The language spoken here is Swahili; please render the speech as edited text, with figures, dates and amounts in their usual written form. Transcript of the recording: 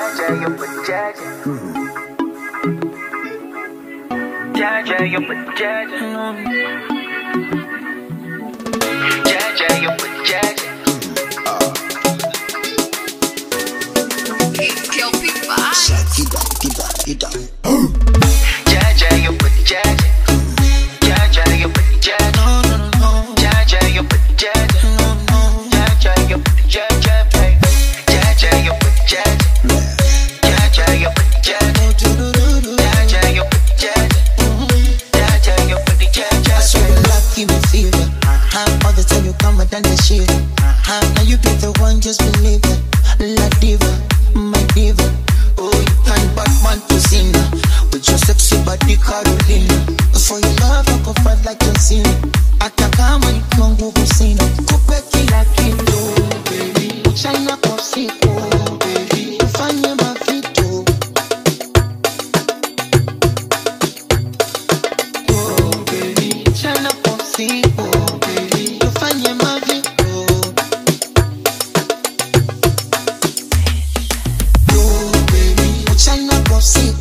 Now you be the one, just believe it. La diva, my diva. Oh, you can Batman to Cena with your sexy body Carolina. For your love, I go fight like John Cena. Atakama ni kwa nguvu sina. Kupe kila kitu, baby. Uchana kwa siku, baby. Ufanye mavitu. Oh, baby. Uchana kwa siku, baby. Ufanye mavitu. See